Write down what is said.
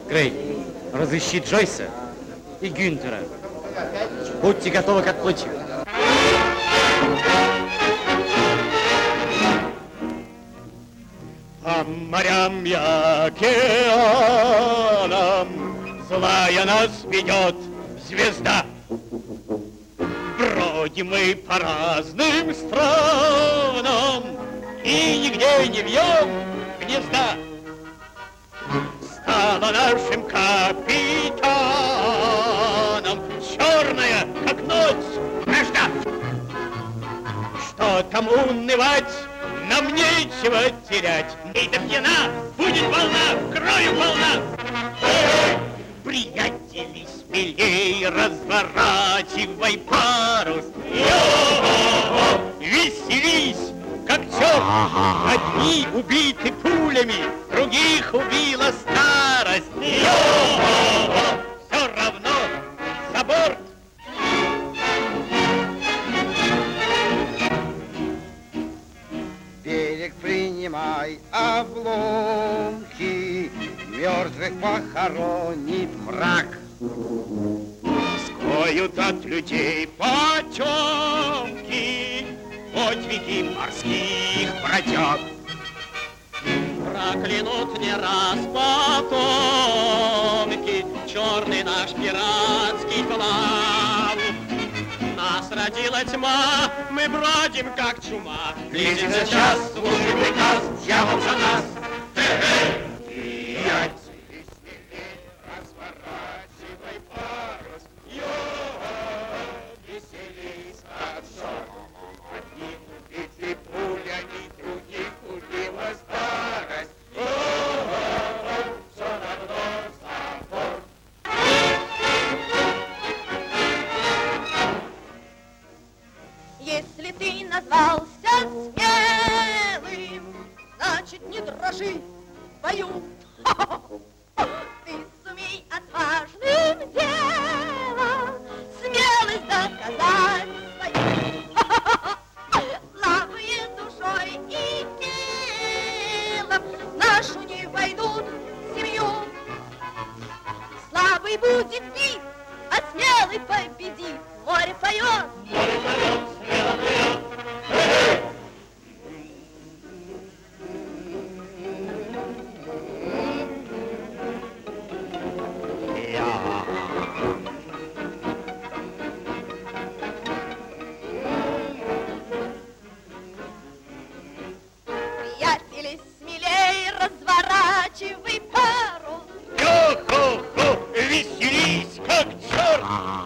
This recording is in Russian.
Грей, разыщи Джойса и Гюнтера. Будьте готовы к отплытию. По морям и океанам злая нас ведет звезда. Бродим мы по разным странам и нигде не вьем гнезда. Стала нашим капитаном черная, как ночь, вражда. Что там унывать? Нам нечего терять. И до пьяна будет волна, крою волна. Приятели, смелей разворачивай парус. Йо-хо-хо! Веселись, как черт. Одни убиты пулями, других убила старость. Йо-хо-хо! Все равно за борт. Берег принимай обломки, мертвых похоронит мрак. Скроют от людей потемки подвиги морских бродяг. Проклянут не раз потомки черный наш пиратский плав. Нас родила тьма, мы бродим как чума. Близится час, слушай приказ, дьявол за нас. Приятели, смелей, разворачивай парус. Веселись, как черт. Одни убиты пулями, других убила старость. Все равно за борт. Если ты назвался смелым, значит, не дрожи в бою. Ты сумей отважным делом смелость доказать свою. Слабые душой и телом в нашу не войдут семью. Слабый будет бит, а смелый победит. Море поет. Море поет, смело плывет. Приятели, смелей разворачивай парус. Йо-хо-хо, веселись, как черт.